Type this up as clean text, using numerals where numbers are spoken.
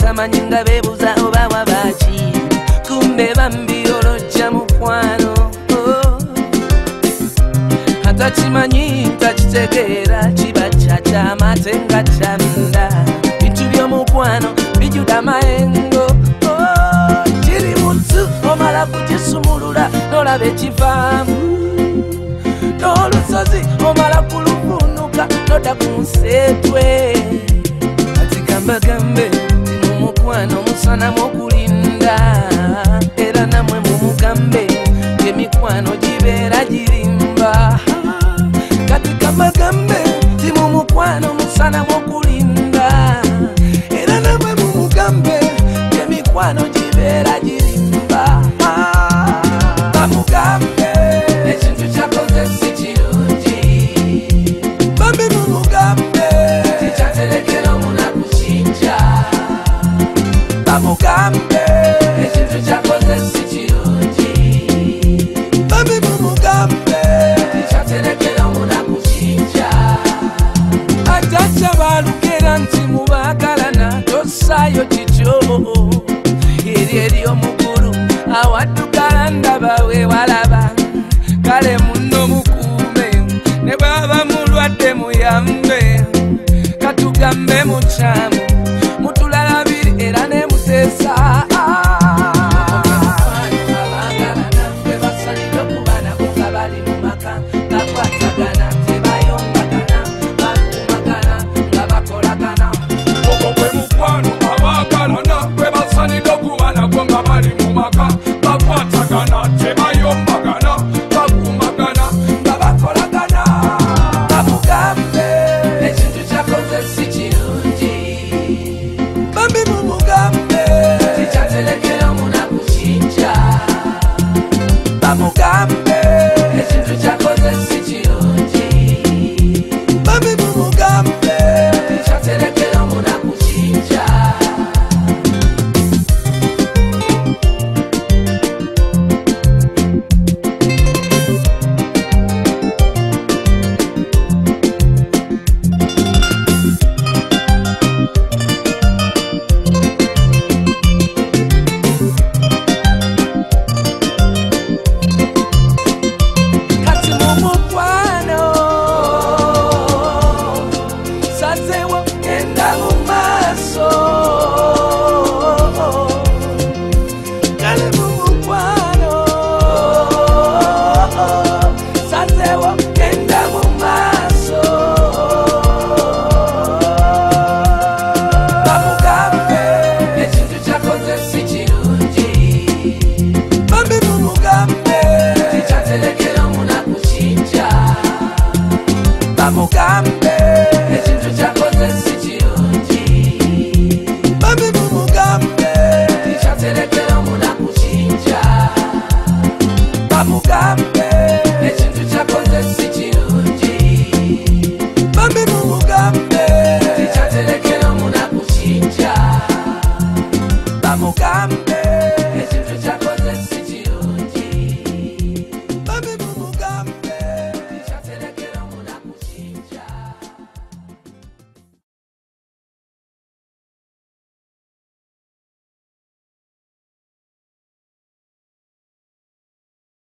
tamanyi nga beebuza oba wabaki kumbe bambi olojja mukwano atakimanyi takitegeera kiba kyakyamate nga kyamunda bintu by'omukwano bijjuda mayengo kiri mutu omala kugisumulula nolaba ekivaamu n'olusozi omala kuluvunuka noda ku nseetwe ati gambagambe ti mu mukwano musanamu okulinda era namwe mumugambe ng'emikwano gibeera girimba kati gambagambe ti mu mukwano musanamu okulinda era namwe mumugambe ng'emikwano gibeera girimba bamugambe ekintu kyakoze si kirungi bambi mumugambe tikyaterekera omunaku kinja bamugambe ekintu kyakoze si kirungi bambi mumugambe tikyaterekera omunaku kinja ajaja balugera nti mubagalana tosaayo kityo eri eri omukulu awaddukala ndaba we walaba kale munno mukuume ne bwaba mulwadde muyambe katugambe mukyala